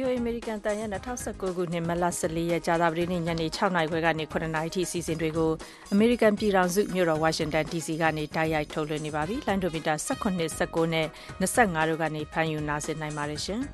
VOA အမေရိကန်တန်ရဲ့2019ခုနှစ်မတ်လ14ရက်ကြာသပတေးနေ့ညနေ6နာရီခွဲကနေ9နာရီထိစီစဉ်တွေကိုအမေရိကန်ပြည်ထောင်စုမြို့တော်ဝါရှင်တန် DC ကနေတိုက်ရိုက်ထုတ်လွှင့်နေပါပြီ။လိုင်းဒိုမီတာ18 19နဲ့25တို့ကနေဖမ်းယူနားဆင်နိုင်ပါတယ်ရှင်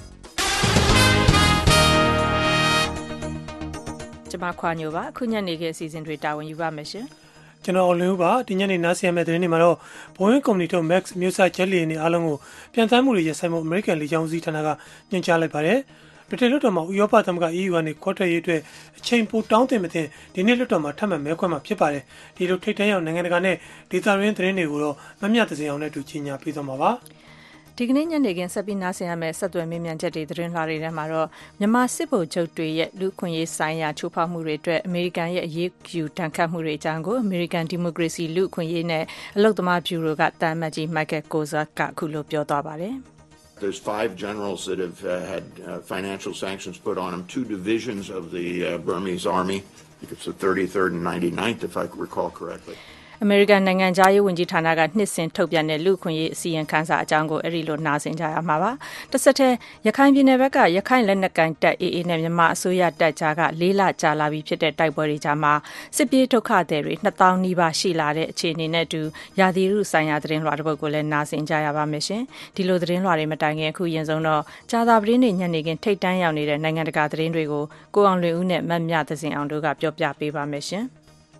။ကျွန်မခွာညိုပါအခုညနေခင်းအစီအစဉ်တွေတာဝန်ယူပါမယ်ရှင်။ကျွန်တော်အလင်းဦးပါဒီညနေနားဆင်ရမယ့်သတင်းတွေမှာတော့ Boeing ကုမ္ပဏီထုတ် Max မျိုးစားဂျက်လီယာဉ်တွေအားလုံးကိုပြန်သန်းမှုတွေရပ်ဆိုင်းဖို့ American လေကြောင်းဦးစီးဌာနကညွှန်ကြားလိုက်ပါတယ်။ဗြိတိန်လွှတ်တော်မှာဥရောပသမဂ္ဂ EU ကနေခွဲထွက်ရေးအတွက်အချိန်ပိုတောင်းတင်မတင်ဒီနေ့လွှတ်တော်မှာထပ်မံမဲခွဲမှာဖြစ်ပါတယ်။ဒီလိုထိပ်တန်းရောက်နိုင်ငံတကာနဲ့ဒေသရင်းသတင်းတွေကိုတော့မမျှတစေအောင်နဲ့တူကြီးညာပေးသွားမှာပါ။ဒီကနေ့ညနေခင်းဆက်ပြီးနားဆင်ရမယ့်ဆက်သွယ်မေးမြန်းချက်တွေသတင်းလွှာတွေထဲမှာတော့မြန်မာစစ်ဗိုလ်ချုပ်တွေရဲ့လူခွင့်ရေးဆိုင်ရာချိုးဖောက်မှုတွေအတွက်အမေရိကန်ရဲ့အရေးယူတန်ခတ်မှုတွေအကြောင်းကိုအမေရိကန်ဒီမိုကရေစီလူခွင့်ရေးနဲ့အလုပ်သမားဗျူရိုကတာမတ်ကြီး Michael Kozak ကအခုလိုပြောသွားပါတယ်။ There's 5 generals that have had financial sanctions put on them, 2 divisions of the Burmese army. I think it's the 33rd and 99th, if I recall correctly. အမေရိကန်နိုင်ငံသားရေးဝန်ကြီးဌာနကနှစ်စဉ်ထုတ်ပြန်တဲ့လူခွင့်ရေးအစည်းအဝေးခန်းစာအကြောင်းကိုအဲ့ဒီလိုနားဆင်ကြရမှာပါ။တစ်ဆက်တည်းရခိုင်ပြည်နယ်ဘက်ကရခိုင်လက်နက်ကိုင်တပ် AA နဲ့မြန်မာအစိုးရတပ်ကြားက4လကြာလာပြီဖြစ်တဲ့တိုက်ပွဲတွေကြားမှာစစ်ပြေးဒုက္ခသည်တွေ2000နီးပါးရှိလာတဲ့အခြေအနေနဲ့အတူရာသီဥတုဆိုင်ရာသတင်းလွှာတစ်ပုဒ်ကိုလည်းနားဆင်ကြရပါမယ်ရှင်။ဒီလိုသတင်းလွှာတွေမတိုင်ခင်အခုရင်ဆုံးတော့ကြာသပတေးနေ့ညနေခင်းထိပ်တန်းရောက်နေတဲ့နိုင်ငံတကာသတင်းတွေကိုကိုအောင်လွင်ဦးနဲ့မတ်မြသစင်အောင်တို့ကပြောပြပေးပါမယ်ရှင်။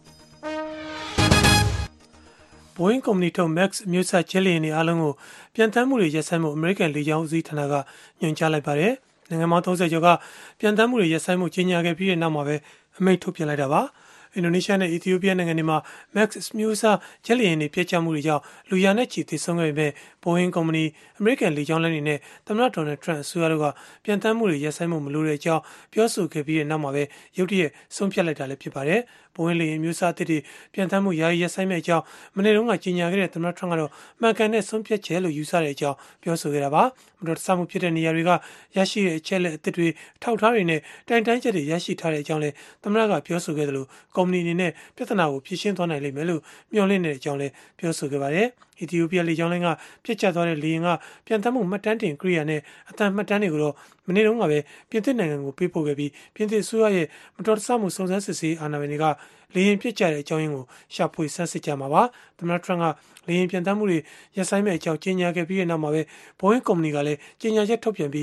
Boeing ကုမ္ပဏီထုတ် Max မျိုးစားဂျက်လီယာဉ်တွေအားလုံးကိုပြန်သန်းမှုတွေရပ်ဆိုင်းဖို့ American လေကြောင်းဦးစီးဌာနကညွှန်ကြားလိုက်ပါတယ်။နိုင်ငံပေါင်း30ကျော်ကပြန်သန်းမှုတွေရပ်ဆိုင်းမှုကြီးညာခဲ့ပြီးတဲ့နောက်မှာပဲအမိန့်ထုတ်ပြန်လိုက်တာပါ။အင်ဒိုနီးရှားနဲ့အီသီယိုးပီးယားနိုင်ငံတွေမှာ Max မျိုးစားဂျက်လီယာဉ်တွေပြဲကျမှုတွေကြောင့်လူရာနဲ့ချီသေဆုံးခဲ့ပေမဲ့ Boeing ကုမ္ပဏီ American လေကြောင်းလိုင်းတွေနဲ့သမ္မတ Donald Trump အစိုးရတို့ကပြန်သန်းမှုတွေရပ်ဆိုင်းမှုမလိုတဲ့အကြောင်းပြောဆိုခဲ့ပြီးတဲ့နောက်မှာပဲရုတ်တရက်ဆုံးဖြတ်လိုက်တာလည်းဖြစ်ပါတယ်။ Boeing လေယာဉ်မျိုးစားအသစ်တွေပြန်သန်းမှုယာယီရပ်ဆိုင်းမဲ့အကြောင်းမနေ့တုန်းကကြေညာခဲ့တဲ့သမ္မတ Trump ကတော့မှန်ကန်တဲ့ဆုံးဖြတ်ချက်လို့ယူဆတဲ့အကြောင်းပြောဆိုခဲ့တာပါ။မတော်တဆမှုဖြစ်တဲ့နေရာတွေကရရှိတဲ့အချက်လက်အသစ်တွေထောက်ထားတွေနဲ့တိုင်တန်းချက်တွေရရှိထားတဲ့အကြောင်းလည်းသမ္မတကပြောဆိုခဲ့တယ်လို့ကုမ္ပဏီအနေနဲ့ပြဿနာကိုဖြေရှင်းသွားနိုင်လိမ့်မယ်လို့မျှော်လင့်နေတဲ့အကြောင်းလည်းပြောဆိုခဲ့ပါတယ်။အီသီယိုးပီးယားလေကြောင်းလိုင်းကပြစ်ကျသွားတဲ့လေယာဉ်ကပြန်သန်းမှုမှတ်တမ်းတင်ကိရိယာနဲ့အသံမှတ်တမ်းတွေကိုတော့မနေ့တုန်းကပဲပြင်သစ်နိုင်ငံကိုပေးပို့ခဲ့ပြီးပြင်သစ်အစိုးရရဲ့မတော်တဆမှုစုံစမ်းစစ်ဆေးအာဏာပိုင်တွေကလေယာဉ်ပြစ်ကျတဲ့အကြောင်းရင်းကိုရှာဖွေဆန်းစစ်ကြမှာပါ။သမ္မတ Trump ကလေယာဉ်ပြန်သန်းမှုတွေရပ်ဆိုင်းမဲ့အကြောင်းကြေညာခဲ့ပြီးတဲ့နောက်မှာပဲ Boeing ကုမ္ပဏီကလည်းကြေညာချက်ထုတ်ပြန်ပြီး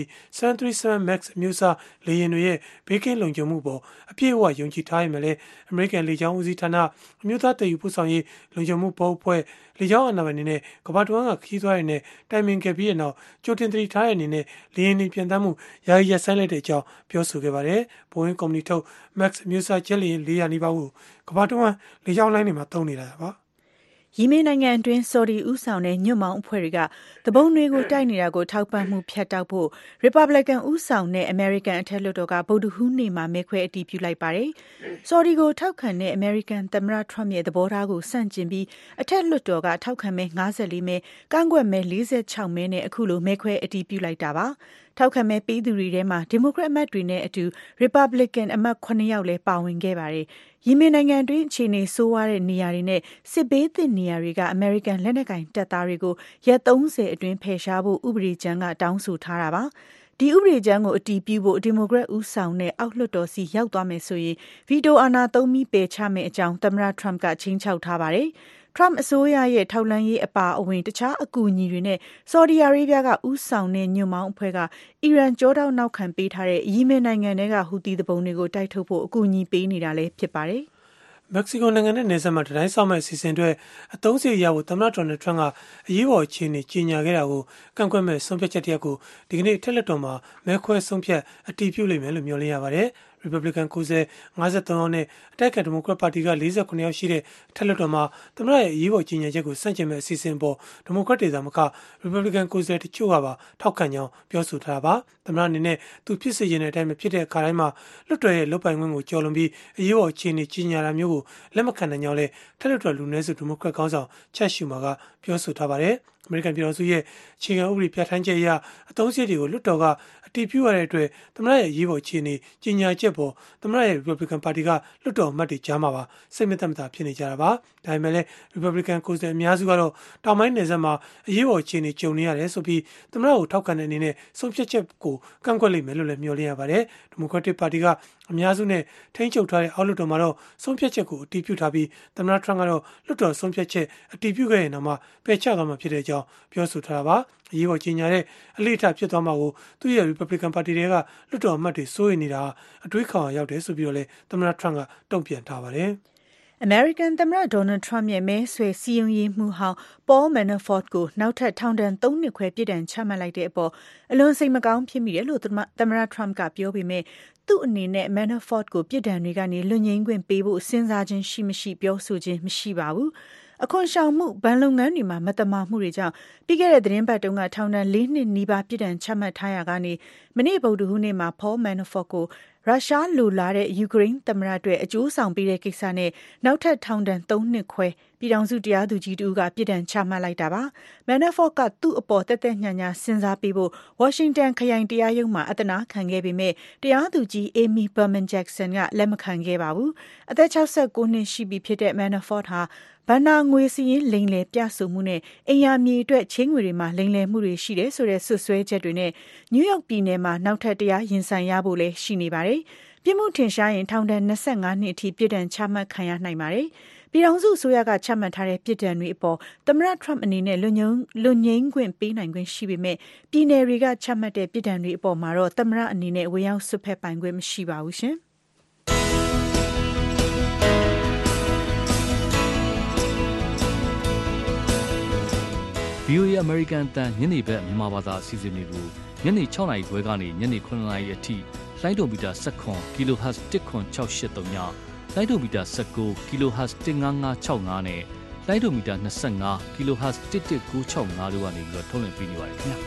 737 Max အမျိုးအစားလေယာဉ်တွေရဲ့ဘေးကင်းလုံခြုံမှုပေါ်အပြည့်အဝယုံကြည်ထားရမယ်လေ American လေကြောင်းဦးစီးဌာနအမျိုးသားတည်ယူပို့ဆောင်ရေးလုံခြုံမှုဘုတ်အဖွဲ့လေကြောင်းအာဏာပိုင်တွေနဲ့ကမ္ဘာတဝန်းကခီးသွွားတွေနဲ့တိုင်ပင်ခဲ့ပြီးတဲ့နောက်ကြိုတင်သတိထားတဲ့အနေနဲ့လေယာဉ်တွေပြန်သန်းမှုယာယီရပ်ဆိုင်းလိုက်တဲ့အကြောင်းပြောဆိုခဲ့ပါတယ်။ Boeing ကုမ္ပဏီထုတ် Max အမျိုးအစားဂျက်လေယာဉ်400နီးပါးကိုကမ္ဘာတဝန်းလေကြောင်းလိုင်းတွေမှာသုံးနေတာပါ။ယီမင်နိုင်ငံအတွင်းဆော်ဒီဦးဆောင်တဲ့ညွန့်မောင်အဖွဲ့တွေကတပုံတွေကိုတိုက်နေတာကိုထောက်ပံ့မှုဖြတ်တောက်ဖို့ရီပတ်ဘလီကန်ဦးဆောင်တဲ့အမေရိကန်အထက်လွှတ်တော်ကဗုဒ္ဓဟူးနေ့မှာမဲခွဲအတည်ပြုလိုက်ပါတယ်။ဆော်ဒီကိုထောက်ခံတဲ့အမေရိကန်သမ္မတထရမ့်ရဲ့သဘောထားကိုဆန့်ကျင်ပြီးအထက်လွှတ်တော်ကထောက်ခံမဲ54မဲကန့်ကွက်မဲ46မဲနဲ့အခုလိုမဲခွဲအတည်ပြုလိုက်တာပါ။ထောက်ခံမဲပေးသူတွေထဲမှာဒီမိုကရက်အမတ်တွေနဲ့အတူရီပတ်ဘလီကန်အမတ်9ယောက်လည်းပါဝင်ခဲ့ပါတယ်။ယီမင်နိုင်ငံတွင်းအခြေအနေဆိုးဝါးတဲ့နေရာတွေနဲ့စစ်ဘေးသင့်နေရာတွေကအမေရိကန်လက်နက်ကိုင်တပ်သားတွေကိုရက်30အတွင်းဖယ်ရှားဖို့ဥပဒေကြမ်းကတောင်းဆိုထားတာပါ။ဒီဥပဒေကြမ်းကိုအတည်ပြုဖို့ဒီမိုကရက်ဦးဆောင်တဲ့အောက်လွှတ်တော်စီရောက်သွားမယ်ဆိုရင်ဗီတိုအာဏာသုံးပြီးပယ်ချမယ့်အကြောင်းသမ္မတ Trump ကချိန်ချောက်ထားပါတယ်။ Trump အစိုးရရဲ့ထောက်လှမ်းရေးအပါအဝင်တခြားအကူအညီတွေနဲ့ဆော်ဒီအာရေဗျကဦးဆောင်တဲ့ညွန့်မောင်အဖွဲ့ကအီရန်ကြောတောက်နောက်ခံပေးထားတဲ့ယီမင်နိုင်ငံတွေကဟူသီသူပုန်တွေကိုတိုက်ထုတ်ဖို့အကူအညီပေးနေတာလည်းဖြစ်ပါတယ်။မက္ကဆီကိုနိုင်ငံနဲ့နယ်စပ်မှာတိုင်းဆောက်မဲ့အစီအစဉ်တွေအသုံးစရိတ်ရဖို့သမ္မတ Donald Trump ကအရေးပေါ်အခြေအနေကြီးညာခဲ့တာကိုကန့်ကွက်မဲ့ဆုံးဖြတ်ချက်တရက်ကိုဒီကနေ့ထက်လက်တော်မှာမဲခွဲဆုံးဖြတ်အတည်ပြုလိမ့်မယ်လို့မျှော်လင့်ရပါတယ်။ Republican ကိုယ်စား53ယောက်နဲ့အတိုက်အခံဒီမိုကရက်ပါတီက49ယောက်ရှိတဲ့အထက်လွှတ်တော်မှာသမ္မတရဲ့အရေးပေါ်ကြီးညာချက်ကိုစန့်ကျင်မဲ့အစီအစဉ်ပေါ်ဒီမိုကရက်တွေသာမက Republican ကိုယ်စားတချို့ကပါထောက်ခံကြောင်းပြောဆိုထားတာပါ။သမ္မတအနေနဲ့သူဖြစ်စေချင်တဲ့အတိုင်းမဖြစ်တဲ့အခါတိုင်းမှာလွှတ်တော်ရဲ့လုပ်ပိုင်ခွင့်ကိုကျော်လွန်ပြီးအရေးပေါ်အခြေအနေကြီးညာတာမျိုးကိုလက်မခံနိုင်ကြောင်းလည်းထက်လွှတ်တော်လူနည်းစုဒီမိုကရက်ခေါင်းဆောင်ချက်ရှူမာကပြောဆိုထားပါတယ်။အမေရိကန်ပြည်ထောင်စုရဲ့အခြေခံဥပဒေပြဋ္ဌာန်းချက်အရအသုံးစရိတ်တွေကိုလွှတ်တော်ကအတည်ပြုရတဲ့အတွက်သမ္မတရဲ့အရေးပေါ်အခြေအနေကြီးညာချက်ချက်ပေါ်သမ္မတရဲ့ Republican ပါတီကလွှတ်တော်အမတ်တွေကြားမှာပါစိတ်မသက်မသာဖြစ်နေကြတာပါဒါပေမဲ့လည်း Republican ကိုယ်စားလှယ်အများစုကတော့တောင်ပိုင်းနယ်စပ်မှာအရေးပေါ်အခြေအနေကြုံနေရတယ်ဆိုပြီးသမ္မတကိုထောက်ခံတဲ့အနေနဲ့ဆုံးဖြတ်ချက်ကိုကန့်ကွက်လိမ့်မယ်လို့လည်းမျှော်လင့်ရပါတယ်ဒီမိုကရက်တစ်ပါတီကအများစုနဲ့ထိန်းချုပ်ထားတဲ့အောက်လွှတ်တော်မှာတော့ဆုံးဖြတ်ချက်ကိုအတည်ပြုထားပြီးသမ္မတ Trump ကတော့လွှတ်တော်ဆုံးဖြတ်ချက်အတည်ပြုခဲ့ရင်တော့မှပယ်ချသွားမှာဖြစ်တဲ့အကြောင်းပြောဆိုထားတာပါအရေးပေါ်ကြီးညာတဲ့အလေးထားဖြစ်သွားမှာကိုသူ့ရဲ့ Republican ပါတီတွေကလွှတ်တော်အမတ်တွေစိုးရိမ်နေတာအတွေးခေါင်ရောက်တယ်ဆိုပြီးတော့လည်းသမ္မတ Trump ကတုံ့ပြန်ထားပါတယ် American သမ္မတ Donald Trump ရဲ့မဲဆွယ်စည်းရုံးရေးမှူးဟောင်း Paul Manafort ကိုနောက်ထပ်ထောင်ဒဏ်3နှစ်ခွဲပြစ်ဒဏ်ချမှတ်လိုက်တဲ့အပေါ်အလွန်စိတ်မကောင်းဖြစ်မိတယ်လို့သမ္မတ Trump ကပြောပေမဲ့သူ့အနေနဲ့ Manafort ကိုပြစ်ဒဏ်တွေကနေလွတ်ငြိမ်းခွင့်ပေးဖို့စဉ်းစားခြင်းရှိမရှိပြောဆိုခြင်းမရှိပါဘူးအခွန်ရှောင်မှုဘဏ်လုပ်ငန်းတွေမှာမတမာမှုတွေကြောင့်ပြီးခဲ့တဲ့သတင်းပတ်တုန်းကထောင်ဒဏ်4နှစ်နီးပါးပြစ်ဒဏ်ချမှတ်ထားရကနေမနေ့ဗုဒ္ဓဟူးနေ့မှာ Paul Manafort ကိုရုရှားလိုလားတဲ့ယူကရိန်းသမ္မတအတွက်အကျိုးဆောင်ပေးတဲ့ကိစ္စနဲ့နောက်ထပ်ထောင်ဒဏ်3နှစ်ခွဲပြည်ထောင်စုတရားသူကြီးတူကပြစ်ဒဏ်ချမှတ်လိုက်တာပါ Manafort ကသူ့အပေါ်တက်ညညာစဉ်းစားပေးဖို့ Washington ခရိုင်တရားရုံးမှာအသနာခံခဲ့ပေမဲ့တရားသူကြီး Amy Berman Jackson ကလက်မခံခဲ့ပါဘူးအသက်69နှစ်ရှိပြီဖြစ်တဲ့ Manafort ဟာဘဏ္ဍာငွေစည်းရင်းလိမ်လည်ပြဆိုမှုနဲ့အိမ်ယာမြေအတွက်ချင်းငွေတွေမှာလိမ်လည်မှုတွေရှိတယ်ဆိုတဲ့ဆွဆွဲချက်တွေနဲ့နယူးယောက်ပြည်နယ်မှာနောက်ထပ်တရားရင်ဆိုင်ရဖို့လည်းရှိနေပါတယ်။ပြစ်မှုထင်ရှားရင်ထောင်ဒဏ်25နှစ်အထိပြစ်ဒဏ်ချမှတ်ခံရနိုင်ပါတယ်။ပြည်ထောင်စုအစိုးရကချမှတ်ထားတဲ့ပြစ်ဒဏ်တွေအပေါ်သမ္မတ Trump အနေနဲ့လွတ်ငြိမ်းခွင့်ပေးနိုင်ခွင့်ရှိပေမဲ့ပြည်နယ်တွေကချမှတ်တဲ့ပြစ်ဒဏ်တွေအပေါ်မှာတော့သမ္မတအနေနဲ့ဝင်ရောက်စွက်ဖက်ပိုင်ခွင့်မရှိပါဘူးရှင်။ VOA American အတန်ညနေဘက်မြန်မာဘာသာအစီအစဉ်တွေကိုညနေ6:00 နာရီခွဲကနေညနေ9:00 နာရီအထိလိုင်းဒိုမီတာ19 kHz 10683ညလိုင်းဒိုမီတာ19 kHz 15565နဲ့လိုင်းဒိုမီတာ25 kHz 11965တို့ကနေပြီးတော့ထုတ်လွှင့်ပေးနေပါတယ်ခင်ဗျာ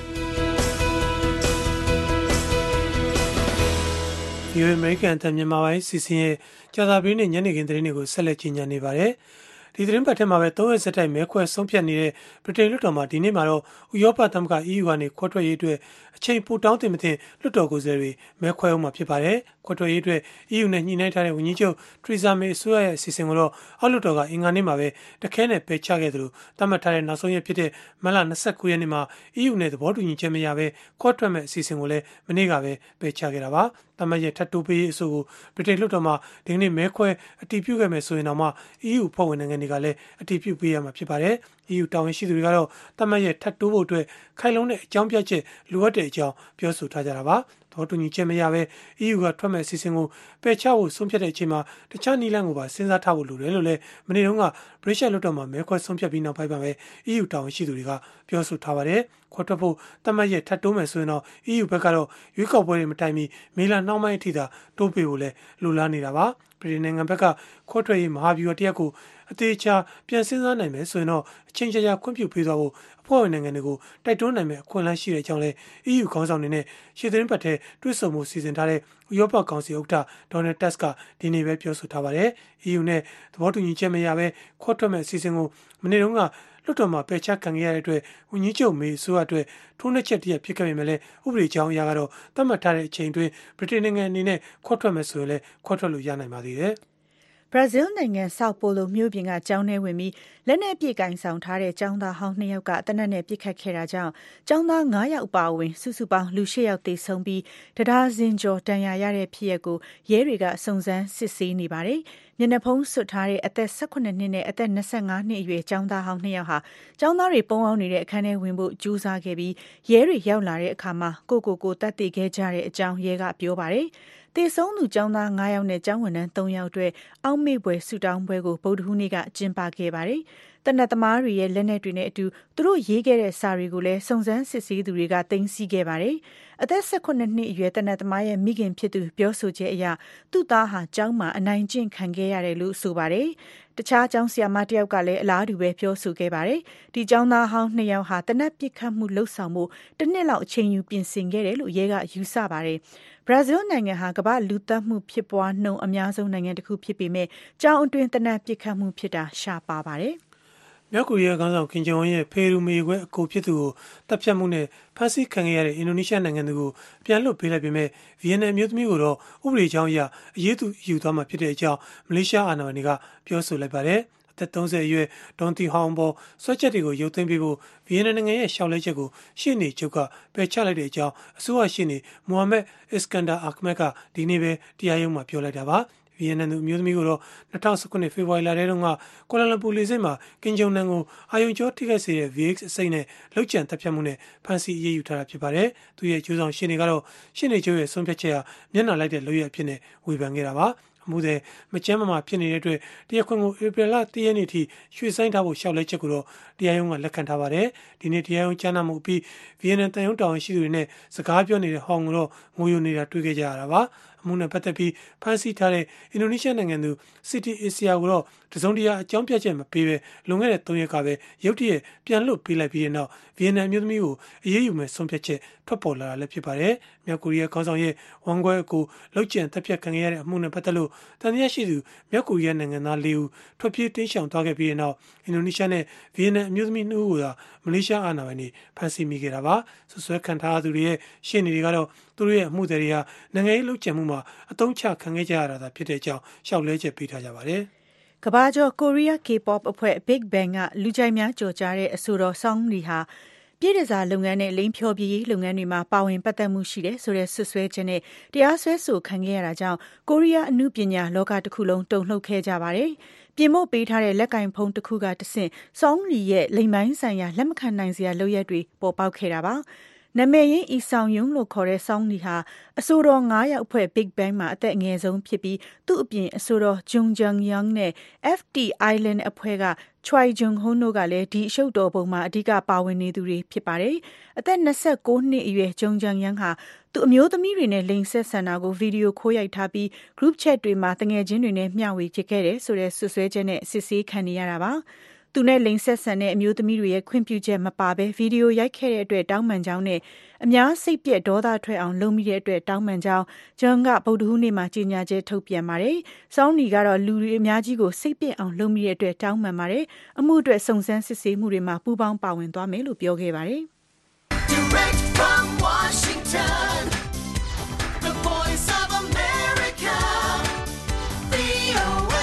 VOA American အတန်မြန်မာပိုင်းစီစဉ်ရဲ့ကြာသပတေးနေ့ညနေခင်းသတင်းတွေကိုဆက်လက်ကြီးညာနေပါတယ်ဒီသတင်းပတ်ထဲမှာပဲ3ရက်ဆက်တိုက်မဲခွဲဆုံးဖြတ်နေတဲ့ဗြိတိန်လွှတ်တော်မှာဒီနေ့မှာတော့ဥရောပသမဂ္ဂ EU ကနေခွဲထွက်ရေးအတွက်အချိန်ပိုတောင်းတင်မတင်လွှတ်တော်ကိုယ်စားလှယ်တွေမဲခွဲအောင်မှာဖြစ်ပါတယ်ခွဲထွက်ရေးအတွက် EU နဲ့ညှိနှိုင်းထားတဲ့ဝန်ကြီးချုပ် Theresa May အစိုးရရဲ့အစီအစဉ်ကိုတော့အောက်လွှတ်တော်ကအင်္ဂါနေ့မှာပဲတခဲနဲ့ပယ်ချခဲ့သလိုသတ်မှတ်ထားတဲ့နောက်ဆုံးရက်ဖြစ်တဲ့မတ်လ29ရက်နေ့မှာ EU နဲ့သဘောတူညီချက်မရဘဲခွဲထွက်မဲ့အစီအစဉ်ကိုလည်းမနေ့ကပဲပယ်ချခဲ့တာပါသတ်မှတ်ရက်ထပ်တိုးပေးရေးအဆိုကိုဗြိတိန်လွှတ်တော်မှာဒီနေ့မဲခွဲအတည်ပြုခဲ့မယ်ဆိုရင်တော့မှ EU ဖွဲ့ဝင်နိုင်ငံတွေကလည်းအတည်ပြုပေးရမှာဖြစ်ပါတယ်။ EU တာဝန်ရှိသူတွေကတော့သတ်မှတ်ရက်ထပ်တိုးဖို့အတွက်ခိုင်လုံတဲ့အကြောင်းပြချက်လိုအပ်တဲ့အကြောင်းပြောဆိုထားကြတာပါ။သဘောတူညီချက်မရဘဲ EU ကထွက်မဲ့အစီအစဉ်ကိုပယ်ချဖို့ဆုံးဖြတ်တဲ့အချိန်မှာတခြားနည်းလမ်းကိုပါစဉ်းစားထားဖို့လိုတယ်လို့လည်းမနေ့တုန်းကဗြိတိန်လွှတ်တော်မှာမဲခွဲဆုံးဖြတ်ပြီးနောက်ပိုင်းမှာပဲ EU တာဝန်ရှိသူတွေကပြောဆိုထားပါတယ်။ခွဲထွက်ဖို့သတ်မှတ်ရက်ထပ်တိုးမယ်ဆိုရင်တော့ EU ဘက်ကတော့ရွေးကောက်ပွဲတွေမတိုင်မီမေလနှောင်းပိုင်းအထိသာတိုးပေးဖို့လည်းလိုလားနေတာပါ။ပြည်နိုင်ငံဘက်ကခွဲထွက်ရေးမဟာဗျူဟာတရက်ကိုအသေးချာပြန်စဉ်းစားနိုင်မယ်ဆိုရင်တော့အချိန်ကြာခွင့်ပြုပေးသွားဖို့အဖွဲ့ဝင်နိုင်ငံတွေကိုတိုက်တွန်းနိုင်မယ့်အခွင့်အလမ်းရှိတဲ့အကြောင်းလည်း EU ခေါင်းဆောင်တွေနဲ့ရှေ့သတင်းပတ်ထဲတွေ့ဆုံမှုစီစဉ်ထားတဲ့ဥရောပကောင်စီဥက္ကဋ္ဌ Donald Tusk ကဒီနေ့ပဲပြောဆိုထားပါတယ်။ EU နဲ့သဘောတူညီချက်မရဘဲခွဲထွက်မဲ့အစီအစဉ်ကိုမနေ့တုန်းကလွှတ်တော်မှာပယ်ချခံခဲ့ရတဲ့အတွက်ဝန်ကြီးချုပ်မေအစိုးရအတွက်ထိုးနှက်ချက်တရဖြစ်ခဲ့ပေမဲ့လည်းဥပဒေကြောင်းအရကတော့သတ်မှတ်ထားတဲ့အချိန်အတွင်းဗြိတိန်နိုင်ငံအနေနဲ့ခွဲထွက်မယ်ဆိုရင်လည်းခွဲထွက်လို့ရနိုင်ပါသေးတယ်။ဘရာဇီးနိုင်ငံဆောက်ပိုလိုမြို့ပြင်ကကျောင်းထဲဝင်ပြီးလက်နက်ပစ်ကင်ဆောင်ထားတဲ့ကျောင်းသားဟောင်း2ယောက်ကသေနတ်နဲ့ပစ်ခတ်ခဲ့တာကြောင့်ကျောင်းသား9ယောက်ပါဝင်စုစုပေါင်းလူ8ယောက်သေဆုံးပြီးတဒါဇင်ကျော်ဒဏ်ရာရတဲ့ဖြစ်ရပ်ကိုရဲတွေကစုံစမ်းစစ်ဆေးနေပါတယ်။မျက်နှာဖုံးစွပ်ထားတဲ့အသက်18နှစ်နဲ့အသက်25နှစ်အရွယ်ကျောင်းသားဟောင်း2ယောက်ဟာကျောင်းသားတွေပုံအောင်နေတဲ့အခန်းထဲဝင်ဖို့ကြိုးစားခဲ့ပြီးရဲတွေရောက်လာတဲ့အခါမှာကိုတတ်သိခဲ့ကြတဲ့အကြောင်းရဲကပြောပါတယ်။သေဆုံးသူကျောင်းသား9ယောက်နဲ့ကျောင်းဝန်ထမ်း3ယောက်အတွက်အောက်မေ့ပွဲဆုတောင်းပွဲကိုဗုဒ္ဓဟူးနေ့ကကျင်းပခဲ့ပါတယ်။တနက်သမားတွေရဲ့လက်နက်တွေနဲ့အတူသူတို့ရေးခဲ့တဲ့စာတွေကိုလည်းစုံစမ်းစစ်ဆေးသူတွေကသိမ်းဆည်းခဲ့ပါတယ်။အသက်18နှစ်အရွယ်တနက်သမားရဲ့မိခင်ဖြစ်သူပြောဆိုချက်အရသူ့သားဟာကျောင်းမှာအနိုင်ကျင့်ခံခဲ့ရတယ်လို့ဆိုပါတယ်။တခြားကျောင်းဆရာမတယောက်ကလည်းအလားတူပဲပြောဆိုခဲ့ပါတယ်။ဒီကျောင်းသားဟောင်း2ယောက်ဟာတနက်ပစ်ခတ်မှုလှုပ်ဆောင်မှုတစ်နှစ်လောက်အချိန်ယူပြင်ဆင်ခဲ့တယ်လို့ရဲကယူဆပါတယ်။ဘရာဇီးနိုင်ငံဟာကမ္ဘာလူသတ်မှုဖြစ်ပွားနှုန်းအများဆုံးနိုင်ငံတစ်ခုဖြစ်ပေမဲ့ကျောင်းအတွင်းတနက်ပစ်ခတ်မှုဖြစ်တာရှားပါပါတယ်။မြောက်ကိုရီးယားခေါင်းဆောင်ကင်ဂျုံအွန်းရဲ့ဖေရူမေခွဲအကိုဖြစ်သူကိုတပ်ဖြတ်မှုနဲ့ဖမ်းဆီးခံခဲ့ရတဲ့အင်ဒိုနီးရှားနိုင်ငံသူကိုပြန်လွှတ်ပေးလိုက်ပေမဲ့ဗီယက်နမ်မျိုးသမီးကိုတော့ဥပဒေကြောင်းအရအရေးယူသွားမှာဖြစ်တဲ့အကြောင်းမလေးရှားအာဏာပိုင်တွေကပြောဆိုလိုက်ပါတယ်။အသက်30အရွယ်ဒေါန်တီဟောင်ပေါ်ဆွဲချက်တွေကိုရုပ်သိမ်းပေးဖို့ဗီယက်နမ်နိုင်ငံရဲ့ရှောက်လဲချက်ကိုရှေ့နေချုပ်ကပယ်ချလိုက်တဲ့အကြောင်းအစိုးရရှေ့နေမိုဟာမက်အစ္စကန်ဒါအာခမက်ကဒီနေ့ပဲတရားရုံးမှာပြောလိုက်တာပါ။ဗီယက်နမ်သူအမျိုးသမီးကိုတော့2019ဖေဖော်ဝါရီလထဲတုန်းကကွာလာလမ်ပူလေဆိပ်မှာကင်ဂျုံနန်ကိုအာယုံကျောထိခိုက်စေတဲ့ VX အစိမ့်နဲ့လောက်ကျန်တပ်ဖြတ်မှုနဲ့ဖမ်းဆီးအရေးယူထားတာဖြစ်ပါတယ်။သူရဲ့ကျိုးဆောင်ရှင်းနေကတော့ရှင်းနေကျိုးရဲ့ဆုံးဖြတ်ချက်ဟာမျက်နှာလိုက်တဲ့လုပ်ရအဖြစ်နဲ့ဝေဖန်ခဲ့တာပါ။အမှုသည်မကျန်းမမာဖြစ်နေတဲ့အတွက်တရားခွင်ကိုဧပြီလ1ရက်နေ့ထိရွှေ့ဆိုင်းထားဖို့ရှောက်လဲချက်ကိုတော့တရားရုံးကလက်ခံထားပါတယ်။ဒီနေ့တရားရုံးကြားနာမှုပြီးဗီယက်နမ်တန်ယုံတာဝန်ရှိသူတွေနဲ့စကားပြောနေတဲ့ဟောင်ကိုတော့ငိုယိုနေတာတွေ့ခဲ့ကြရတာပါ။အမှုနဲ့ပတ်သက်ပြီးဖမ်းဆီးထားတဲ့အင်ဒိုနီးရှားနိုင်ငံသူစီတီအေဆီယာကိုတော့တစုံတရာအကြောင်းပြချက်မပေးဘဲလွန်ခဲ့တဲ့3ရက်ကပဲရုတ်တရက်ပြန်လွှတ်ပေးလိုက်ပြီးတဲ့နောက်ဗီယက်နမ်မျိုးသမီးကိုအရေးယူမဲ့ဆုံးဖြတ်ချက်ထွက်ပေါ်လာတာလည်းဖြစ်ပါတယ်။မြောက်ကိုရီးယားခေါင်းဆောင်ရဲ့ဝန်ခွဲအကိုလောက်ကျန်တပ်ဖြတ်ခံခဲ့ရတဲ့အမှုနဲ့ပတ်သက်လို့တန်တရားရှိသူမြောက်ကိုရီးယားနိုင်ငံသား4ဦးထွက်ပြေးတိမ်းရှောင်သွားခဲ့ပြီးတဲ့နောက်အင်ဒိုနီးရှားနဲ့ဗီယက်နမ်အမျိုးသမီး2ဦးကိုသာမလေးရှားအာဏာပိုင်တွေဖမ်းဆီးမိခဲ့တာပါ။ဆွဆွဲခံထားသူတွေရဲ့ရှေ့နေတွေကတော့သူတို့ရဲ့အမှုတွေဟာနိုင်ငံရေးလှုပ်ကြံမှုမှာအသုံးချခံခဲ့ကြရတာဖြစ်တဲ့အကြောင်းရှောက်လဲချက်ပေးထားကြပါတယ်။ကမ္ဘာကျော်ကိုရီးယား K-pop အဖွဲ့ Big Bang ကလူကြိုက်များကြော်ကြားတဲ့အဆိုတော်ဆောင်းရီဟာပြည်ထစားလုပ်ငန်းနဲ့လိင်ဖြောပြရေးလုပ်ငန်းတွေမှာပါဝင်ပတ်သက်မှုရှိတယ်ဆိုတဲ့ဆွဆွဲချက်နဲ့တရားစွဲဆိုခံခဲ့ရတာကြောင့်ကိုရီးယားအမှုပညာလောကတစ်ခုလုံးတုန်လှုပ်ခဲ့ကြပါတယ်။ပြင်မို့ပေးထားတဲ့လက်ကင်ဖုန်းတစ်ခုကတဆင့်ဆောင်းရီရဲ့လိင်ပိုင်းဆိုင်ရာလက်မခံနိုင်စရာလုပ်ရက်တွေပေါ်ပေါက်ခဲ့တာပါ။နာမည်ရင်းအီဆောင်ယုံလို့ခေါ်တဲ့ဆောင်းနီဟာအဆိုတော်9ယောက်အဖွဲ့ Big Bang မှာအသက်အငယ်ဆုံးဖြစ်ပြီးသူ့အပြင်အဆိုတော် Jung Jung Young နဲ့ FT Island အဖွဲ့က Choi Jung Hoon တို့ကလည်းဒီအရှုပ်တော်ပုံမှာအဓိကပါဝင်နေသူတွေဖြစ်ပါတယ်။အသက်29နှစ်အရွယ် Jung Jung Young ဟာသူအမျိုးသမီးတွေနဲ့လိင်ဆက်ဆံတာကိုဗီဒီယိုခိုးရိုက်ထားပြီး group chat တွေမှာတငယ်ချင်းတွေနဲ့မျှဝေဖြစ်ခဲ့တယ်ဆိုတဲ့ဆွဆွဲချက်နဲ့စစ်ဆေးခံနေရတာပါ။သူနဲ့လိင်ဆက်ဆံတဲ့အမျိုးသမီးတွေရဲ့ခွင့်ပြုချက်မပါဘဲဗီဒီယိုရိုက်ခဲ့တဲ့အတွက်တောင်းပန်ကြောင်းနဲ့အများစိတ်ပြက်ဒေါသထွက်အောင်လုပ်မိတဲ့အတွက်တောင်းပန်ကြောင်းဂျွန်ကဗုဒ္ဓဟူးနေ့မှာကြေညာချက်ထုတ်ပြန်ပါတယ်။ဆောင်းနီကတော့လူတွေအများကြီးကိုစိတ်ပြက်အောင်လုပ်မိတဲ့အတွက်တောင်းပန်ပါတယ်။အမှုအတွက်စုံစမ်းစစ်ဆေးမှုတွေမှာပူးပေါင်းပါဝင်သွားမယ်လို့ပြောခဲ့ပါတယ်။ Direct from Washington, the Voice of America, VOA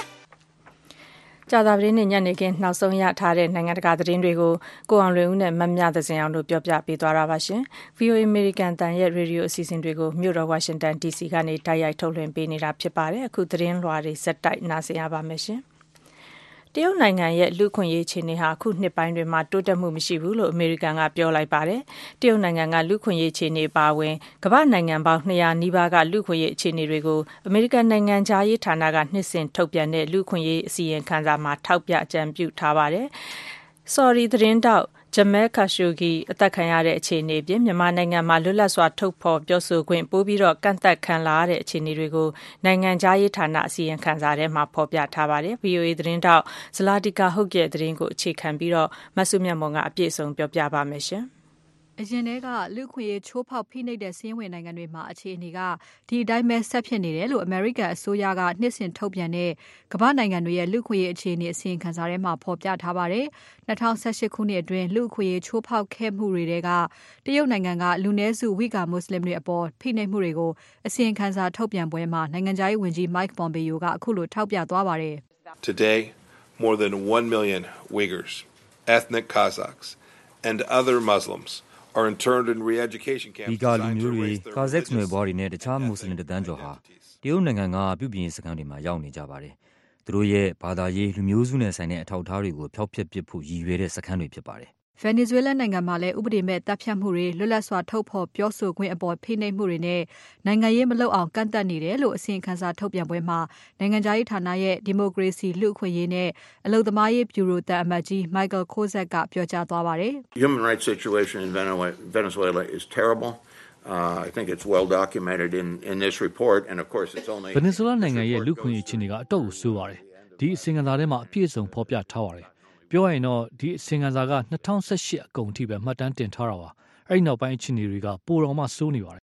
ကြာသပတေးနေ့ညနေခင်းနောက်ဆုံးရထားတဲ့နိုင်ငံတကာသတင်းတွေကိုကိုအောင်လွင်ဦးနဲ့မမြသဇင်အောင်တို့ပြောပြပေးသွားတာပါရှင်။ VOA American တန်ရဲ့ရေဒီယိုအစီအစဉ်တွေကိုမြို့တော် Washington DC ကနေတိုက်ရိုက်ထုတ်လွှင့်ပေးနေတာဖြစ်ပါတယ်။အခုသတင်းလွှာတွေဆက်တိုက်နားဆင်ရပါမယ်ရှင်။တရုတ်နိုင်ငံရဲ့လူ့ခွင့်ရေးအခြေအနေဟာအခုနှစ်ပိုင်းတွေမှာတိုးတက်မှုမရှိဘူးလို့အမေရိကန်ကပြောလိုက်ပါတယ်။တရုတ်နိုင်ငံကလူ့ခွင့်ရေးအခြေအနေပါဝင်ကမ္ဘာနိုင်ငံပေါင်း200နီးပါးကလူ့ခွင့်ရေးအခြေအနေတွေကိုအမေရိကန်နိုင်ငံသားရေးဌာနကနှစ်စဉ်ထုတ်ပြန်တဲ့လူ့ခွင့်ရေးအစီရင်ခံစာမှာထောက်ပြအကြံပြုထားပါတယ်။ Sorry သတင်းတောက်Jamal Khashoggi အသက်ခံရတဲ့အခြေအနေပြင်မြန်မာနိုင်ငံမှာလွတ်လပ်စွာထုတ်ဖော်ပြောဆိုခွင့်ပိုပြီးတော့ကန့်သတ်ခံလာရတဲ့အခြေအနေတွေကိုနိုင်ငံခြားရေးဌာနအစီရင်ခံစာထဲမှာဖော်ပြထားပါတယ်။ VOA သတင်းတောက်ဇလာတီကာဟုတ်ရဲ့သတင်းကိုအခြေခံပြီးတော့မဆုမြတ်မွန်ကအပြည့်အစုံပြောပြပါမယ်ရှင်။အရင်တည်းကလူ့ခွင့်ရေးချိုးဖောက်ဖိနှိပ်တဲ့စည်းဝင်နိုင်ငံတွေမှာအခြေအနေကဒီအတိုင်းပဲဆက်ဖြစ်နေတယ်လို့အမေရိကန်အစိုးရကနှစ်စဉ်ထုတ်ပြန်တဲ့ကမ္ဘာနိုင်ငံတွေရဲ့လူ့ခွင့်ရေးအခြေအနေအစီရင်ခံစာထဲမှာဖော်ပြထားပါတယ်။2018ခုနှစ်အတွင်းလူ့ခွင့်ရေးချိုးဖောက်ခဲ့မှုတွေကတရုတ်နိုင်ငံကလူနည်းစုဝိဂါမွတ်စလင်တွေအပေါ်ဖိနှိပ်မှုတွေကိုအစီရင်ခံစာထုတ်ပြန်ပွဲမှာနိုင်ငံခြားရေးဝန်ကြီး Mike Pompeo ကအခုလိုထောက်ပြသွားပါတယ်။ Today, more than 1 million Uyghurs, ethnic Kazakhs, and other Muslims are interned in re-education camps. ဒီကလူမျိုးတွေကာဇက်နွယ်ဘွားတွေနဲ့တခြားမွတ်စလင်တန်းကျော်ဟာတရုတ်နိုင်ငံကပြုပြင်စခန်းတွေမှာရောက်နေကြပါတယ်။သူတို့ရဲ့ဘာသာရေးလူမျိုးစုနဲ့ဆိုင်တဲ့အထောက်အထားတွေကိုဖျောက်ဖျက်ပစ်ဖို့ရည်ရွယ်တဲ့စခန်းတွေဖြစ်ပါတယ်။ Venezuela နိုင်ငံမှာလည်းဥပဒေမဲ့တပ်ဖြတ်မှုတွေလွတ်လပ်စွာထုတ်ဖော်ပြောဆိုခွင့်အပေါ်ဖိနှိပ်မှုတွေနဲ့နိုင်ငံရေးမလုပ်အောင်ကန့်သတ်နေတယ်လို့အစီရင်ခံစာထုတ်ပြန်ပွဲမှာနိုင်ငံခြားရေးဌာနရဲ့ဒီမိုကရေစီလူ့အခွင့်အရေးနဲ့အလုပ်သမားရေးဗျူရိုသံအမတ်ကြီး Michael Kozak ကပြောကြားသွားပါတယ်။ Human rights situation in Venezuela is terrible. I think it's well documented in this report and of course it's only Venezuela နိုင်ငံရဲ့လူ့ခွင့်ရေးအခြေအနေကအတော့ကိုဆိုးပါတယ်။ဒီအစီရင်ခံစာထဲမှာအပြည့်အစုံဖော်ပြထားပါတယ်။ပြောရရင်တော့ဒီအစီရင်ခံစာက2018အကုန်ထိပဲမှတ်တမ်းတင်ထားတာပါ။အဲ့ဒီနောက်ပိုင်းအခြေအနေတွေကပိုတော်မှဆိုးနေပါတယ်